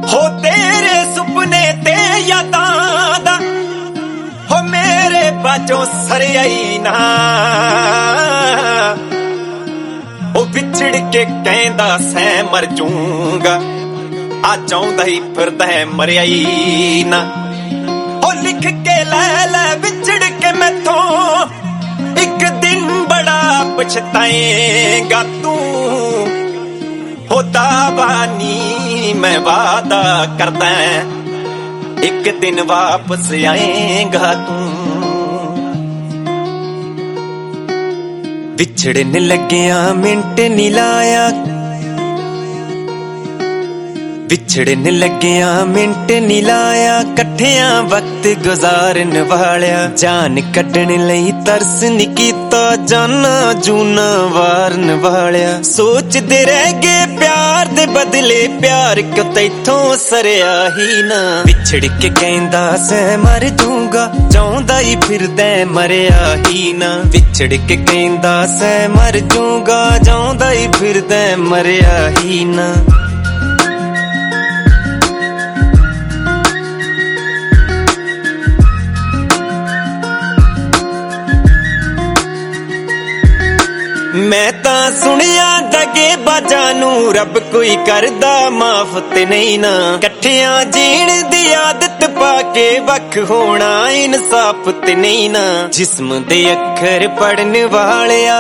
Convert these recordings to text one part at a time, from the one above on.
हो तेरे सुपने ते यादां दा हो मेरे बाजों सरयाई ना ओ बिछड़ के कहंदा सै मर जूंगा आ चाहुंदा ही फिरदा है मरियाई ना ओ लिख के लै बिछड़ के मैथों एक दिन बड़ा पछताएगा तू हो दावानी मैं वादा करदा एक दिन वापस आएगा तू विछड़न लग्या मिंट नी लाया विछड़न लग्या मिंट नी लाया कट्ठियां वक्त गुजारन वालिया जान कड्डण लई तरस नी कीता जाना जूना वारन वालिया सोचदे रह गए प्यार दे बदले प्यार क्यों तैथों सरया ही ना विछड़ के कहंदा सै मर जूंगा चाहुंदा ही फिरदा मरिया ही ना विछड़ के कहंदा सै मर जूंगा चाहुंदा ही फिरदा मरिया ही ना मैं ता सुनिया दगे बाजा नू रब कोई करदा माफ ते नहीं ना कट्ठियां जीण दी आदत पाके वख होना इंसाफ ते नहीं ना जिस्म दे अखर पढ़न वालिया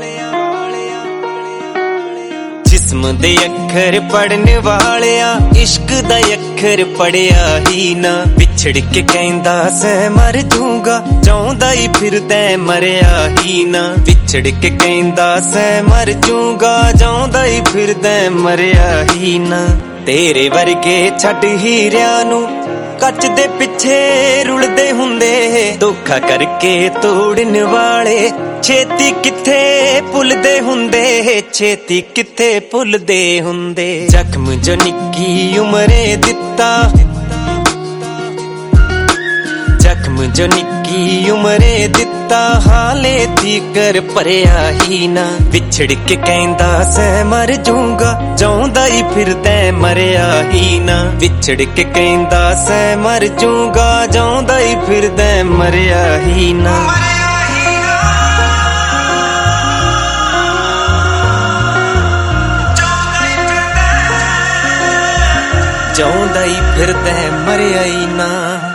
जिस्म दे अखर पढ़न वालिया इश्क दा अखर पढ़िया ही ना विछड़ के कहंदा सै मर जूंगा चाहुंदा ही फिरदा मरिया ही ना विछड़ के कहंदा सै मर जूंगा चाहुंदा ही फिरदा मरिया ही ना तेरे वर्गे छड्ड हीरियां नू कच दे पिछे रुलदे हुंदे धोखा करके तोड़न वाले छेती किथे भुलदे हुंदे छेती किथे भुलदे हुंदे जख्म जो निक्की उमरे दिता जख्म जो निक्की उमरे दिता हाले तीकर भरिया ही ना विछड़ के कहंदा सै मर जूंगा चाहुंदा ही फिरदा मरिया ही ना विछड़ के कहंदा सै मर जूंगा चाहुंदा ही फिरदा मरिया ही ना चाहुंदा ही फिरदा मरिया ही ना।